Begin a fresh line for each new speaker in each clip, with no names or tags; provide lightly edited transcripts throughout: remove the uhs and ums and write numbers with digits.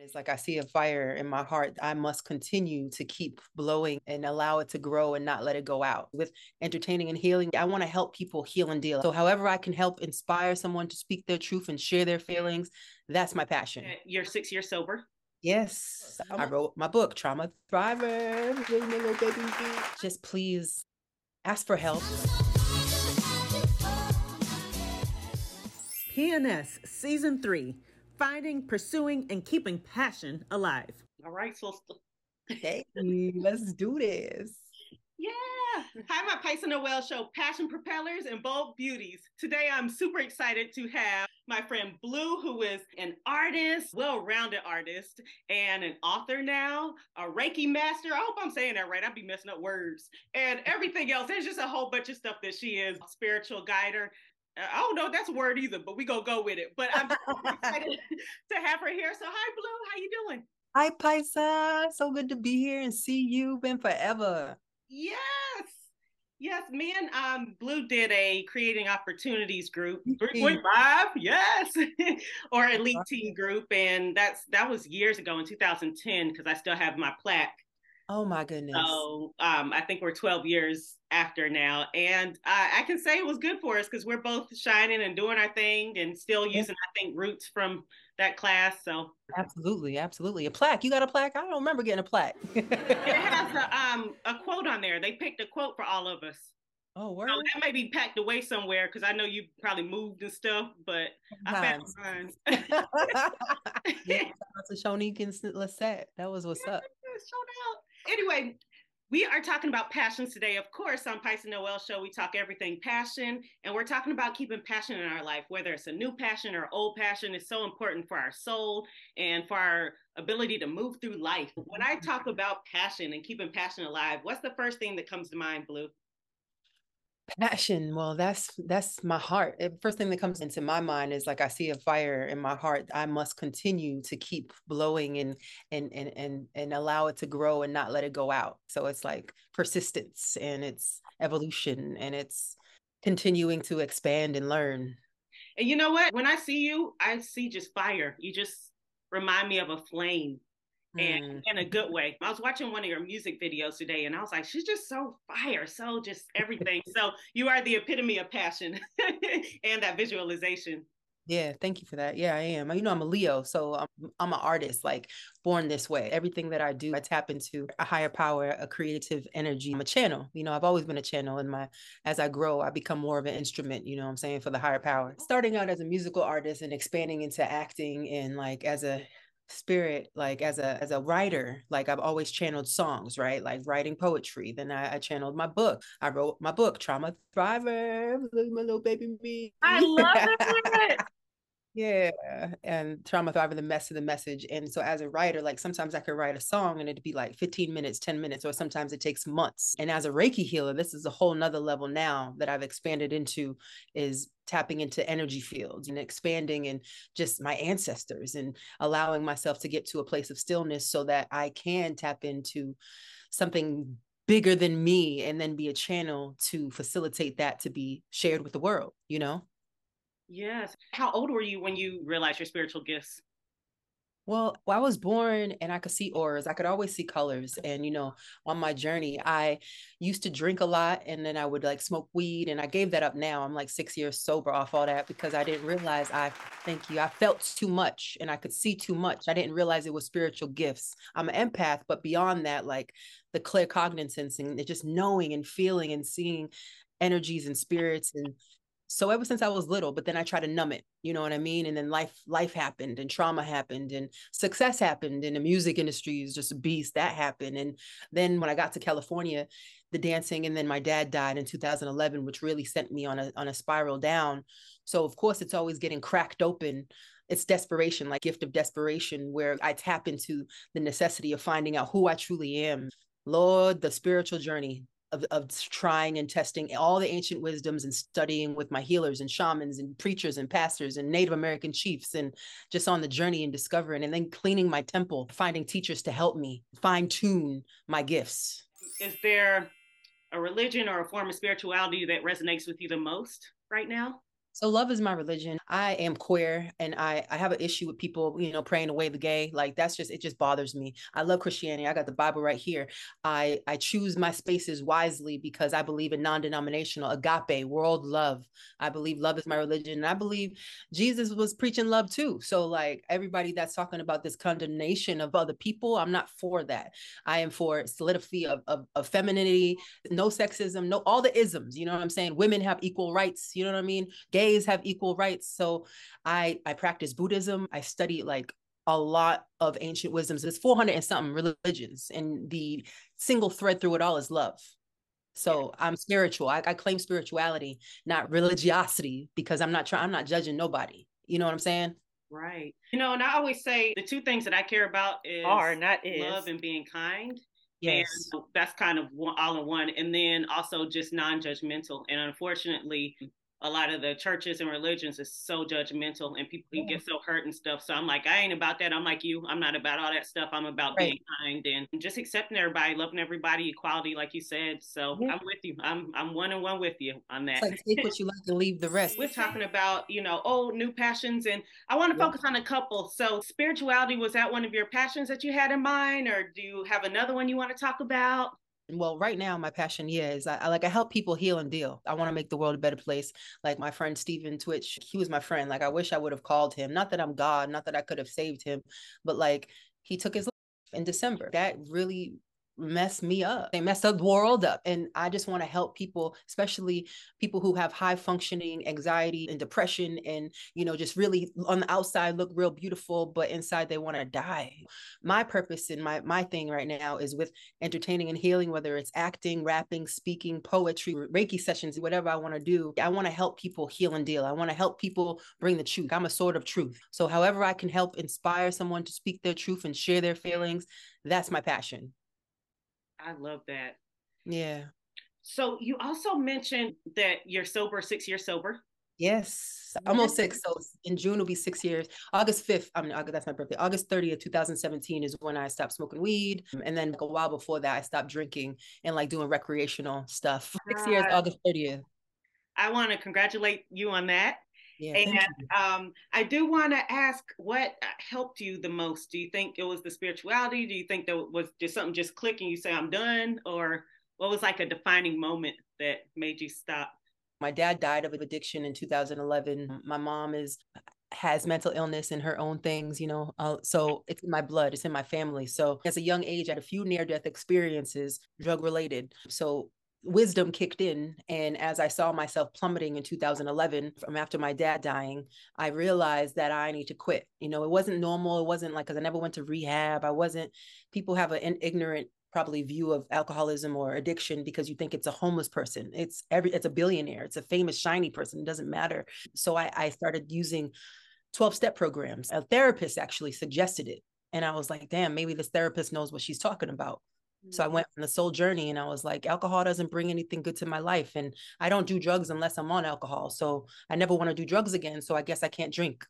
It's like I see a fire in my heart. I must continue to keep blowing and allow it to grow and not let it go out. With entertaining and healing, I want to help people heal and deal. So, however, I can help inspire someone to speak their truth and share their feelings, that's my passion.
You're 6 years sober.
Yes, I wrote my book, Trauma Thriver. Just please ask for help.
PNS Season 3, Finding, Pursuing, and Keeping Passion Alive.
All right, so
Hey, let's do this.
Yeah. Hi, my Paisa Noel show, Passion Propellers and Bold Beauties. Today, I'm super excited to have my friend Blue, who is an artist, well-rounded artist, and an author now, a Reiki master. I hope I'm saying that right. I'd be messing up words and everything else. There's just a whole bunch of stuff that she is. Spiritual guider. I don't know if that's a word either, but we gonna go with it. But I'm excited to have her here. So hi, Blue. How you doing?
Hi, Paisa. So good to be here and see you. Been forever.
Yes. Yes, me and Blue did a Creating Opportunities group, 3.5, yes, or Elite Teen group, and that was years ago in 2010 because I still have my plaque.
Oh my goodness.
So I think we're 12 years after now, and I can say it was good for us because we're both shining and doing our thing and still using, I think, roots from that class. So
absolutely, absolutely. A plaque. You got a plaque? I don't remember getting a plaque.
It has a quote on there. They picked a quote for all of us.
Oh, word.
So that may be packed away somewhere because I know you probably moved and stuff, but I found mine.
Yeah, to Shonique and Lisette. That was what's up.
Anyway, we are talking about passions today. Of course, on Paisa Noel Show, we talk everything passion, and we're talking about keeping passion in our life, whether it's a new passion or old passion. Is so important for our soul and for our ability to move through life. When I talk about passion and keeping passion alive, what's the first thing that comes to mind, Blue?
Passion. Well, that's my heart. The first thing that comes into my mind is like I see a fire in my heart. I must continue to keep blowing and allow it to grow and not let it go out. So it's like persistence and it's evolution and it's continuing to expand and learn.
And you know what? When I see you, I see just fire. You just remind me of a flame. And in a good way. I was watching one of your music videos today and I was like, she's just so fire, so just everything. So you are the epitome of passion and that visualization.
Yeah, thank you for that. Yeah, I am. You know, I'm a Leo, so I'm an artist, like born this way. Everything that I do, I tap into a higher power, a creative energy. I'm a channel. You know, I've always been a channel in as I grow, I become more of an instrument, you know what I'm saying, for the higher power. Starting out as a musical artist and expanding into acting and like as a spirit, like as a writer, like I've always channeled songs, right? Like writing poetry. Then I channeled my book. I wrote my book, Trauma Thriver, my little baby me.
I love it.
Yeah, and Trauma Thriver, the mess of the message. And so as a writer, like sometimes I could write a song and it'd be like 15 minutes, 10 minutes, or sometimes it takes months. And as a Reiki healer, this is a whole nother level now that I've expanded into, is tapping into energy fields and expanding and just my ancestors and allowing myself to get to a place of stillness so that I can tap into something bigger than me and then be a channel to facilitate that to be shared with the world, you know?
Yes. How old were you when you realized your spiritual gifts?
Well, I was born and I could see auras. I could always see colors. And, you know, on my journey, I used to drink a lot and then I would like smoke weed. And I gave that up now. I'm like 6 years sober off all that because I didn't realize thank you. I felt too much and I could see too much. I didn't realize it was spiritual gifts. I'm an empath, but beyond that, like the claircognizance and just knowing and feeling and seeing energies and spirits. And so ever since I was little, but then I tried to numb it, you know what I mean? And then life happened and trauma happened and success happened and the music industry is just a beast. That happened. And then when I got to California, the dancing, and then my dad died in 2011, which really sent me on a spiral down. So of course it's always getting cracked open. It's desperation, like gift of desperation, where I tap into the necessity of finding out who I truly am. Lord, the spiritual journey of trying and testing all the ancient wisdoms and studying with my healers and shamans and preachers and pastors and Native American chiefs, and just on the journey and discovering, and then cleaning my temple, finding teachers to help me fine tune my gifts.
Is there a religion or a form of spirituality that resonates with you the most right now?
So love is my religion. I am queer and I have an issue with people, praying away the gay. Like that's just, it just bothers me. I love Christianity. I got the Bible right here. I choose my spaces wisely because I believe in non-denominational agape, world love. I believe love is my religion. And I believe Jesus was preaching love too. So like everybody that's talking about this condemnation of other people, I'm not for that. I am for solidity of femininity, no sexism, no, all the isms, you know what I'm saying? Women have equal rights, you know what I mean? Gays have equal rights. So I practice Buddhism. I study like a lot of ancient wisdoms. There's 400 and something religions, and the single thread through it all is love. So I'm spiritual. I claim spirituality, not religiosity, because I'm not judging nobody. You know what I'm saying?
Right. And I always say the two things that I care about is love and being kind.
Yes.
And that's kind of all in one. And then also just non-judgmental. And unfortunately, a lot of the churches and religions is so judgmental and people can get so hurt and stuff. So I'm like, I ain't about that. I'm like you. I'm not about all that stuff. I'm about being kind and just accepting everybody, loving everybody, equality, like you said. So I'm with you. I'm one and one with you on that.
It's like take what you like and leave the rest.
We're talking about, old, new passions. And I want to focus on a couple. So spirituality, was that one of your passions that you had in mind? Or do you have another one you want to talk about?
Well, right now, my passion, is I help people heal and deal. I want to make the world a better place. Like my friend Stephen Twitch, he was my friend. Like I wish I would have called him. Not that I'm God, not that I could have saved him, but like he took his life in December. That really messed me up. They messed the world up. And I just want to help people, especially people who have high functioning anxiety and depression and, just really on the outside look real beautiful, but inside they want to die. My purpose and my thing right now is with entertaining and healing, whether it's acting, rapping, speaking, poetry, Reiki sessions, whatever I want to do. I want to help people heal and deal. I want to help people bring the truth. I'm a sword of truth. So however I can help inspire someone to speak their truth and share their feelings, that's my passion.
I love that.
Yeah.
So you also mentioned that you're sober, 6 years sober.
Yes, almost 6. So in June will be 6 years. August 5th, that's my birthday. August 30th, 2017 is when I stopped smoking weed. And then like a while before that, I stopped drinking and like doing recreational stuff. 6 years, August 30th.
I want to congratulate you on that.
Yeah,
and I do want to ask, what helped you the most? Do you think it was the spirituality? Do you think there was just something just clicking? You say, I'm done? Or what was like a defining moment that made you stop?
My dad died of addiction in 2011. My mom has mental illness and her own things, so it's in my blood, it's in my family. So as a young age, I had a few near-death experiences, drug related. So wisdom kicked in. And as I saw myself plummeting in 2011 from after my dad dying, I realized that I need to quit. It wasn't normal. It wasn't like, because I never went to rehab. People have an ignorant probably view of alcoholism or addiction because you think it's a homeless person. It's a billionaire. It's a famous, shiny person. It doesn't matter. So I started using 12-step programs. A therapist actually suggested it. And I was like, damn, maybe this therapist knows what she's talking about. So I went on the soul journey and I was like, alcohol doesn't bring anything good to my life. And I don't do drugs unless I'm on alcohol. So I never want to do drugs again. So I guess I can't drink.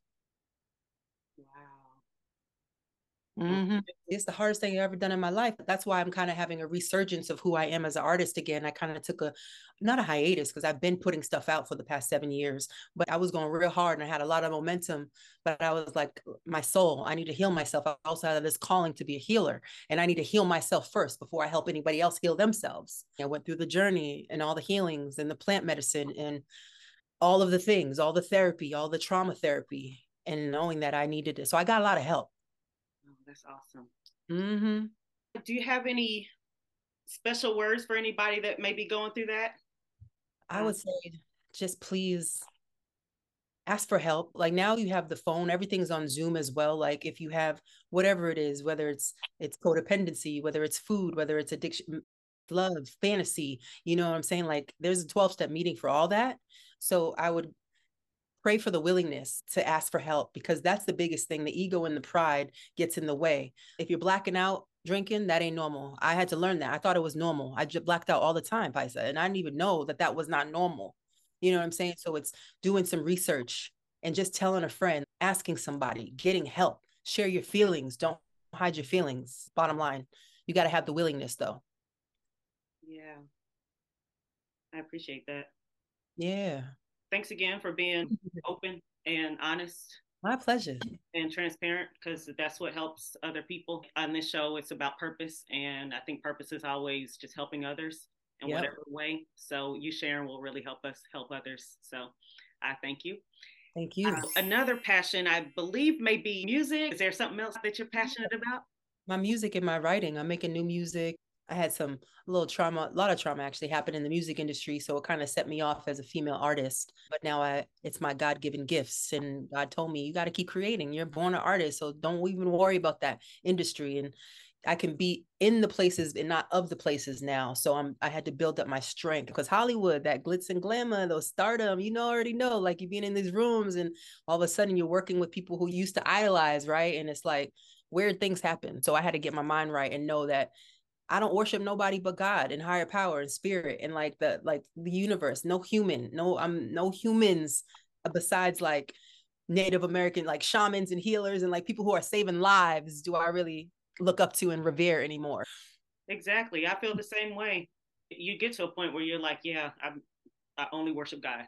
Mm-hmm. It's the hardest thing I've ever done in my life. That's why I'm kind of having a resurgence of who I am as an artist again. I kind of took not a hiatus, because I've been putting stuff out for the past 7 years, but I was going real hard and I had a lot of momentum. But I was like, my soul, I need to heal myself. I also had this calling to be a healer, and I need to heal myself first before I help anybody else heal themselves. I went through the journey and all the healings and the plant medicine and all of the things, all the therapy, all the trauma therapy, and knowing that I needed it. So I got a lot of help.
That's awesome.
Mm-hmm.
Do you have any special words for anybody that may be going through that?
I would say just please ask for help. Like now you have the phone, everything's on Zoom as well. Like if you have whatever it is, whether it's codependency, whether it's food, whether it's addiction, love, fantasy, you know what I'm saying? Like there's a 12-step meeting for all that. So I would pray for the willingness to ask for help, because that's the biggest thing. The ego and the pride gets in the way. If you're blacking out drinking, that ain't normal. I had to learn that. I thought it was normal. I just blacked out all the time, Paisa, and I didn't even know that was not normal. You know what I'm saying? So it's doing some research and just telling a friend, asking somebody, getting help, share your feelings. Don't hide your feelings. Bottom line, you got to have the willingness though.
Yeah. I appreciate that.
Yeah.
thanks again for being open and honest.
My pleasure.
And transparent, because that's what helps other people. On this show, it's about purpose. And I think purpose is always just helping others in whatever way. So you sharing will really help us help others. So I thank you.
Thank you.
Another passion, I believe, may be music. Is there something else that you're passionate about?
My music and my writing. I'm making new music. I had a lot of trauma actually happened in the music industry. So it kind of set me off as a female artist. But now it's my God-given gifts. And God told me, you got to keep creating. You're born an artist. So don't even worry about that industry. And I can be in the places and not of the places now. So I had to build up my strength, because Hollywood, that glitz and glamour, those stardom, already know, like you're being in these rooms and all of a sudden you're working with people who you used to idolize, right? And it's like weird things happen. So I had to get my mind right and know that I don't worship nobody but God and higher power and spirit and like the universe. No humans besides like Native American, like shamans and healers and like people who are saving lives do I really look up to and revere anymore.
Exactly. I feel the same way. You get to a point where you're like, yeah, I only worship God,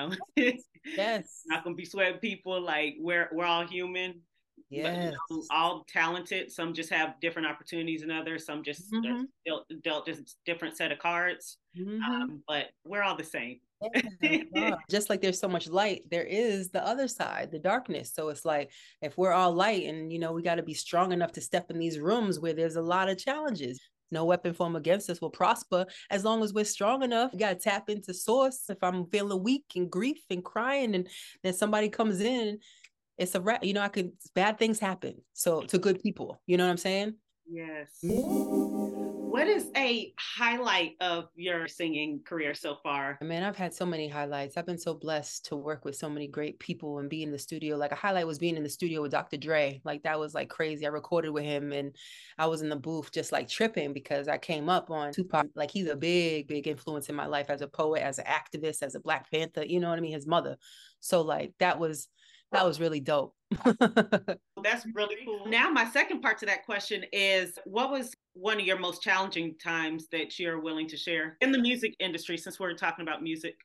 Yes.
Not gonna be sweating people. Like we're all human.
Yes.
But, all talented. Some just have different opportunities than others. Some just dealt just different set of cards. But we're all the same.
Just like there's so much light, there is the other side, the darkness. So it's like if we're all light and we got to be strong enough to step in these rooms where there's a lot of challenges. No weapon formed against us will prosper as long as we're strong enough. You got to tap into source. If I'm feeling weak and grief and crying and then somebody comes in, it's a wrap. Bad things happen. So to good people, you know what I'm saying?
Yes. What is a highlight of your singing career so far?
Man, I've had so many highlights. I've been so blessed to work with so many great people and be in the studio. Like a highlight was being in the studio with Dr. Dre. Like that was like crazy. I recorded with him and I was in the booth just like tripping because I came up on Tupac. Like he's a big, big influence in my life as a poet, as an activist, as a Black Panther, you know what I mean? His mother. So like that was really dope.
That's really cool. Now, my second part to that question is, what was one of your most challenging times that you're willing to share in the music industry, since we're talking about music?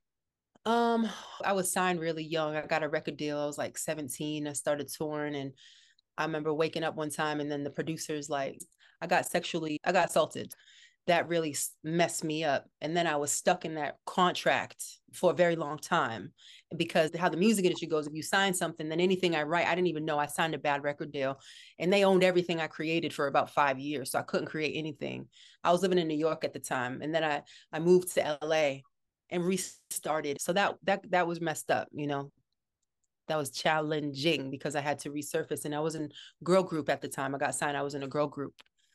I was signed really young. I got a record deal. I was like 17. I started touring and I remember waking up one time and then the producers like, I got assaulted. That really messed me up. And then I was stuck in that contract for a very long time because how the music industry goes, if you sign something, then anything I write, I didn't even know I signed a bad record deal and they owned everything I created for about 5 years. So I couldn't create anything. I was living in New York at the time. And then I moved to LA and restarted. So that was messed up, that was challenging because I had to resurface and I was in girl group at the time. I got signed. I was in a girl group.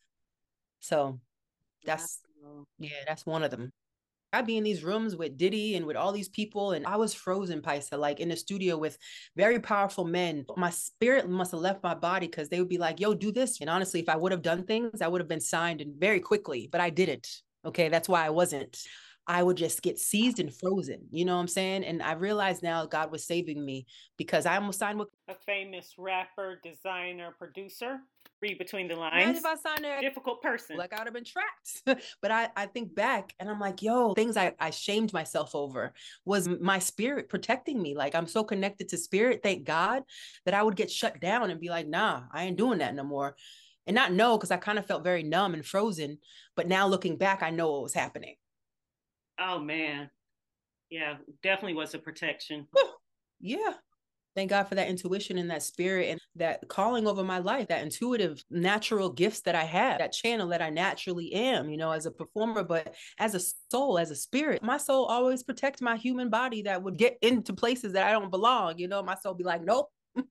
So that's one of them. I'd be in these rooms with Diddy and with all these people and I was frozen, Paisa, like in the studio with very powerful men. My spirit must have left my body because they would be like, yo, do this. And honestly, if I would have done things, I would have been signed and very quickly, but I didn't. Okay, that's why I wasn't. I would just get seized and frozen. You know what I'm saying? And I realize now God was saving me because I almost signed with
a famous rapper, designer, producer. Read between the lines.
Imagine if I signed a
difficult person.
Like I would have been trapped. But I think back and I'm like, yo, things I shamed myself over was my spirit protecting me. Like I'm so connected to spirit, thank God, that I would get shut down and be like, nah, I ain't doing that no more. And not know, because I kind of felt very numb and frozen. But now looking back, I know what was happening.
Oh, man. Yeah, definitely was a protection.
Yeah. Thank God for that intuition and that spirit and that calling over my life, that intuitive, natural gifts that I have, that channel that I naturally am, as a performer, but as a soul, as a spirit. My soul always protects my human body that would get into places that I don't belong. My soul be like, nope.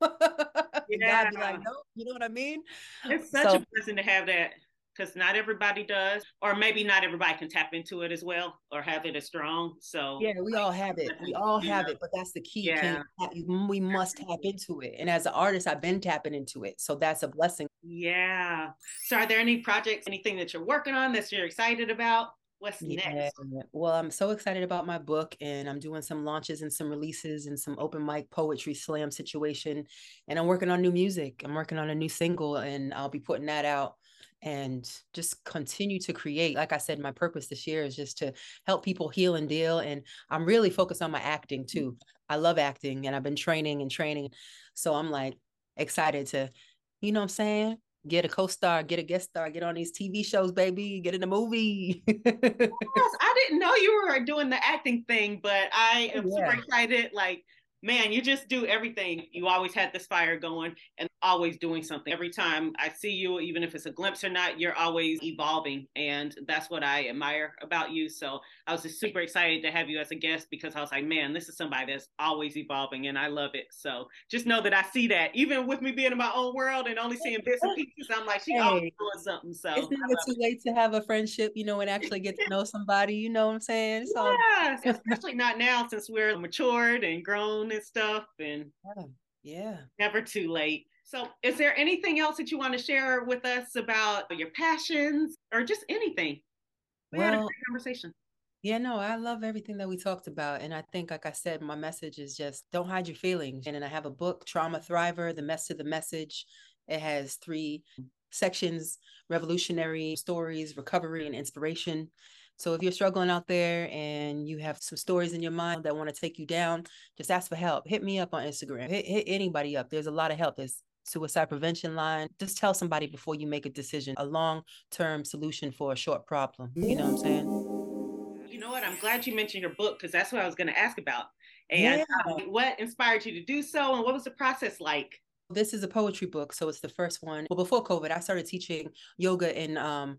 Yeah.
God be like, nope. You know what I mean?
It's such a blessing to have that. Because not everybody does, or maybe not everybody can tap into it as well or have it as strong. So
yeah, we all have it. We all have it, but that's the key.
Yeah.
We must tap into it. And as an artist, I've been tapping into it. So that's a blessing.
Yeah. So are there any projects, anything that you're working on that you're excited about? What's next?
Well, I'm so excited about my book and I'm doing some launches and some releases and some open mic poetry slam situation. And I'm working on new music. I'm working on a new single and I'll be putting that out and just continue to create. Like I said, my purpose this year is just to help people heal and deal. And I'm really focused on my acting too. I love acting, and I've been training and training. So I'm like excited to, you know what I'm saying? Get a co-star, get a guest star, get on these TV shows, baby, get in a movie.
Yes, I didn't know you were doing the acting thing, but I am super
Yeah.
excited. Like, man, you just do everything. You always had this fire going and always doing something. Every time I see you, even if it's a glimpse or not, you're always evolving. And that's what I admire about you. So I was just super excited to have you as a guest because I was like, man, this is somebody that's always evolving and I love it. So just know that I see that. Even with me being in my own world and only seeing bits and pieces, I'm like, she always
Hey,
doing something. So I
it's never
love
too
it.
late to have a friendship, and actually get to know somebody, you know what I'm saying? It's all
Yes, especially not now since we're matured and grown and stuff, and
yeah. Yeah.
never too late. So, is there anything else that you want to share with us about your passions or just anything? We had a
Well,
great conversation.
yeah, no, I love everything that we talked about. And I think, like I said, my message is just don't hide your feelings. And then I have a book, Trauma Thriver, The Mess to the Message. It has 3 sections: revolutionary stories, recovery, and inspiration. So if you're struggling out there and you have some stories in your mind that want to take you down, just ask for help. Hit me up on Instagram. Hit anybody up. There's a lot of help. There's suicide prevention line. Just tell somebody before you make a decision, a long-term solution for a short problem. You know what I'm saying?
You know what? I'm glad you mentioned your book because that's what I was going to ask about. And
Yeah.
what inspired you to do so, and what was the process like?
This is a poetry book, so it's the first one. Well, before COVID, I started teaching yoga and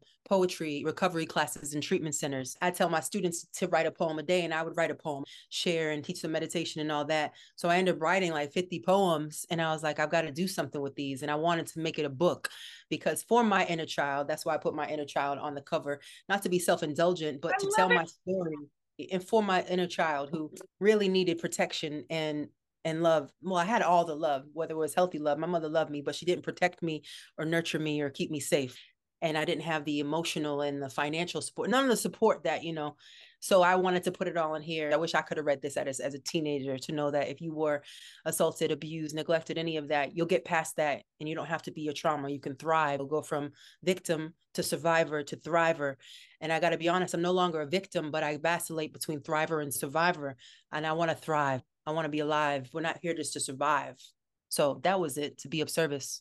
poetry recovery classes in treatment centers. I tell my students to write a poem a day, and I would write a poem, share, and teach them meditation and all that. So I ended up writing like 50 poems, and I was like, I've got to do something with these, and I wanted to make it a book because for my inner child, that's why I put my inner child on the cover, not to be self-indulgent,
I
but to
love
tell
it.
my story and for my inner child who really needed protection and love. Well, I had all the love, whether it was healthy love. My mother loved me, but she didn't protect me or nurture me or keep me safe. And I didn't have the emotional and the financial support, none of the support that. So I wanted to put it all in here. I wish I could have read this as a teenager to know that if you were assaulted, abused, neglected, any of that, you'll get past that and you don't have to be a trauma. You can thrive. You'll go from victim to survivor to thriver. And I got to be honest, I'm no longer a victim, but I vacillate between thriver and survivor. And I want to thrive. I want to be alive. We're not here just to survive. So that was it, to be of service.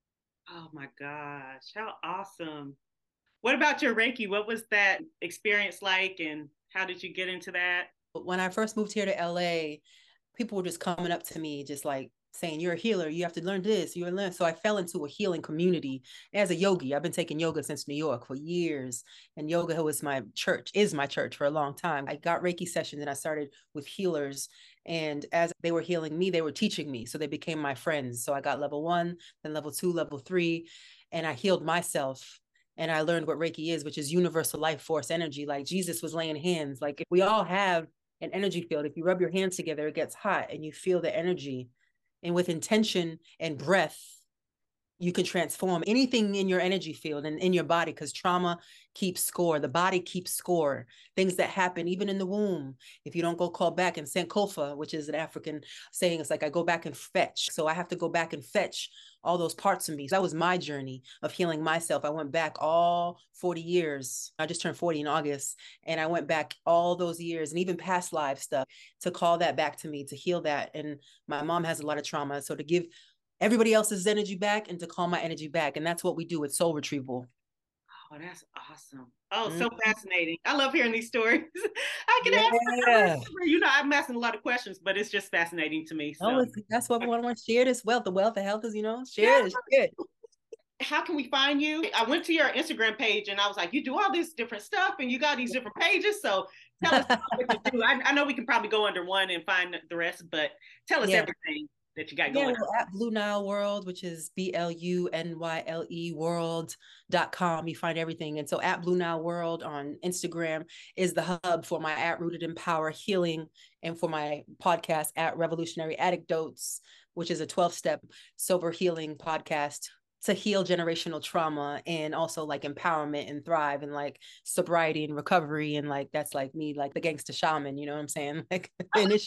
Oh my gosh, how awesome. What about your Reiki? What was that experience like, and how did you get into that?
But when I first moved here to LA, people were just coming up to me, just like saying, "You're a healer. You have to learn this. You're learn." So I fell into a healing community as a yogi. I've been taking yoga since New York for years, and yoga was my church, is my church for a long time. I got Reiki sessions, and I started with healers. And as they were healing me, they were teaching me. So they became my friends. So I got level 1, then level 2, level 3, and I healed myself. And I learned what Reiki is, which is universal life force energy. Like Jesus was laying hands. Like if we all have an energy field. If you rub your hands together, it gets hot and you feel the energy. And with intention and breath, you can transform anything in your energy field and in your body, because trauma keeps score. The body keeps score. Things that happen even in the womb, if you don't go call back, and Sankofa, which is an African saying, it's like I go back and fetch. So I have to go back and fetch all those parts of me. That was my journey of healing myself. I went back all 40 years. I just turned 40 in August, and I went back all those years and even past life stuff to call that back to me, to heal that. And my mom has a lot of trauma, so to give everybody else's energy back and to call my energy back. And that's what we do with soul retrieval.
Oh, that's awesome. Oh, so
Mm-hmm.
fascinating. I love hearing these stories. I can ask
Yeah.
forever. I'm asking a lot of questions, but it's just fascinating to me.
No,
So,
that's what we want to share this wealth. The wealth of health is,
yeah.
share it, share it.
How can we find you? I went to your Instagram page and I was like, you do all this different stuff and you got these different pages. So tell us what you do. I know we can probably go under one and find the rest, but tell us
Yeah.
everything that you got
Yeah,
going
well, at Blue Nile World, which is BLUNYLE world.com, you find everything. And so at Blue Nile World on Instagram is the hub for my at Rooted in Power healing, and for my podcast at Revolutionary Anecdotes, which is a 12-step sober healing podcast to heal generational trauma and also like empowerment and thrive and like sobriety and recovery. And like that's like me, like the gangster shaman, you know what I'm saying? Like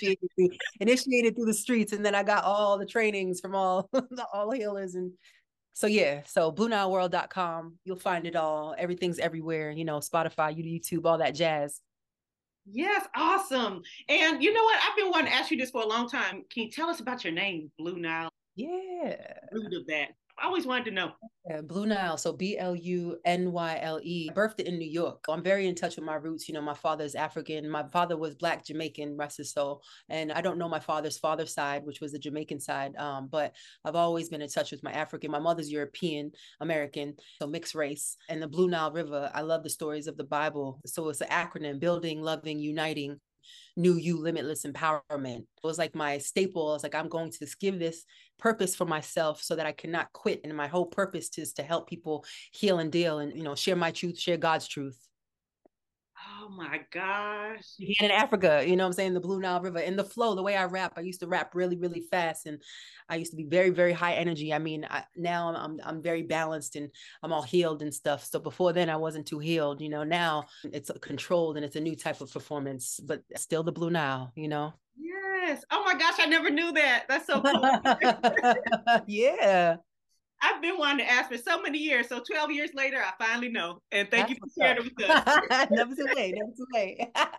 initiated through the streets. And then I got all the trainings from all all healers, and So yeah, so BlueNileWorld.com, you'll find it all. Everything's everywhere, Spotify, YouTube, all that jazz.
Yes, awesome. And you know what? I've been wanting to ask you this for a long time. Can you tell us about your name, Blue Nile?
Yeah.
Root of that. I always wanted to know.
Yeah, Blue Nile, so Blunyle. Birthed in New York. I'm very in touch with my roots. My father's African. My father was Black Jamaican, rest his soul. And I don't know my father's side, which was the Jamaican side. But I've always been in touch with my African. My mother's European American, so mixed race. And the Blue Nile River, I love the stories of the Bible. So it's an acronym: building, loving, uniting. New You, Limitless Empowerment. It was like my staple. I was like, I'm going to give this purpose for myself so that I cannot quit. And my whole purpose is to help people heal and deal and, share my truth, share God's truth.
Oh my gosh.
In Africa, what I'm saying? The Blue Nile River and the flow, the way I rap, I used to rap really, really fast. And I used to be very, very high energy. I mean, now I'm very balanced and I'm all healed and stuff. So before then I wasn't too healed, now it's controlled and it's a new type of performance, but still the Blue Nile,
Yes. Oh my gosh, I never knew that. That's so cool.
Yeah.
I've been wanting to ask for so many years. So 12 years later, I finally know. And thank you for sharing it with us.
Never too late. Never too late.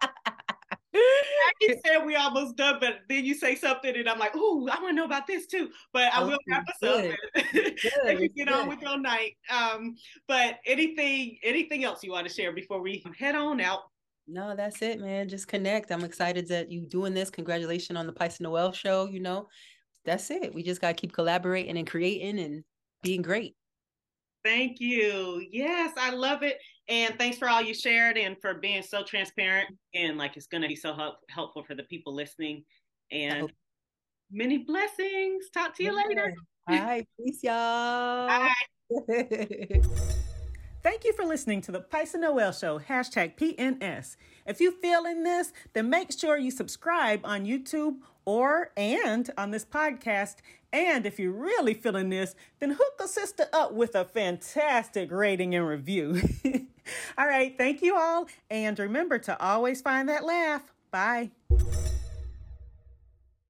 I keep saying we almost done, but then you say something and I'm like, ooh, I want to know about this too. But I will wrap us up and you get on with your night. But anything else you want to share before we head on out?
No, that's it, man. Just connect. I'm excited that you doing this. Congratulations on the Pice Noel show. That's it. We just got to keep collaborating and creating and being great.
Thank you. Yes, I love it. And thanks for all you shared and for being so transparent. And like, it's going to be so helpful for the people listening. And many blessings. Talk to you later.
All right. Peace, y'all.
Bye.
Thank you for listening to the Pice Noel Show, #PNS. If you feeling this, then make sure you subscribe on YouTube and on this podcast. And if you're really feeling this, then hook a sister up with a fantastic rating and review. All right, thank you all. And remember to always find that laugh. Bye.